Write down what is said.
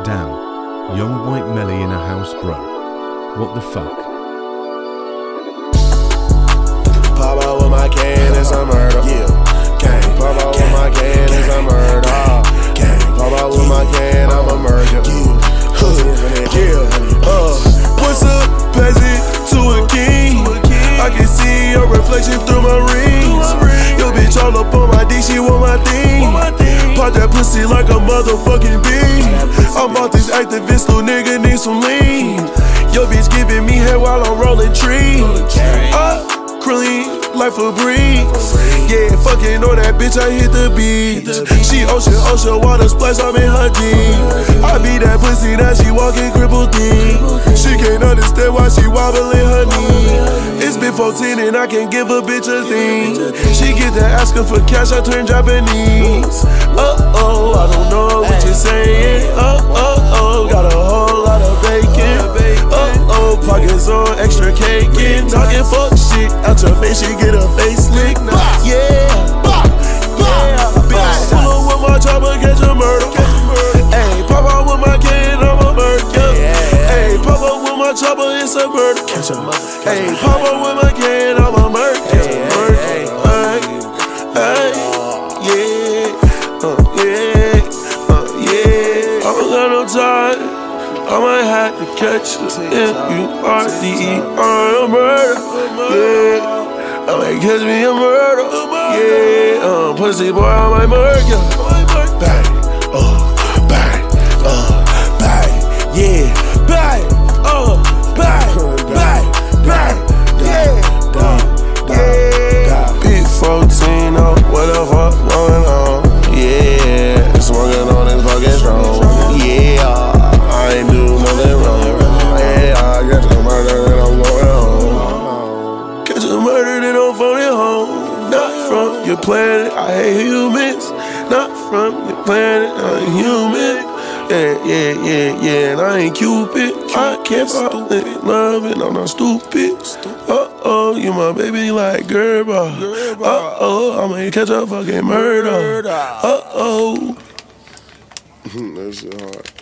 down. Young white Melly in a house, bro. What the fuck? Pop out with my can, it's a murder. Yeah, gang. Pop out with my can, it's a murder. Gang. Pop out with my can, I'm a murder. What's up, peasant to a king? I can see your reflection through my rings. Yo, bitch all up on my D, she want my thing. Pop that pussy like a motherfucking bee. I'm off this activist, little nigga need some lean. Yo, bitch giving me head while I'm rolling trees. Clean like a breeze. Yeah, fucking on that bitch, I hit the beach. She ocean water splash, I'm in her jeans. I be that pussy, now she walking crippled deep. She can't understand why she wobbling her knee. It's been 14 and I can't give a bitch a thing. She get to asking for cash, I turn Japanese. Uh-oh, I don't know what you're saying. Uh-oh, got a whole lot of bacon. Uh-oh, pockets on extra cake. Talking fuck shit out your face, she get her face licked. Yeah, bitch, pull up with my chopper, catch a murder. Ayy, pop out with my can, I'm a murder. Ayy, pop out with my chopper, it's a murder. Ayy, pop out with my can, I'm a murder. I don't got no time. I might have to catch you M-U-R-D-E-R, a murder. Yeah, I might catch me a murder. Yeah, pussy boy, I might murder you. Bang, bang, bang, yeah, bang, bang, yeah. Big 14, what the fuck going on? Yeah, smoking on this fucking strong. Yeah. I ain't do nothing wrong. Yeah, I catch a murder and I'm going home. Catch a murder then I'm phoning home. Not from your planet, I hate humans. Not from your planet, I'm human. Yeah, and I ain't Cupid. I can't fall in love and I'm not stupid. Uh-oh, you my baby like Gerber. Uh-oh, I'ma catch a fucking murder. Uh-oh. That shit hard.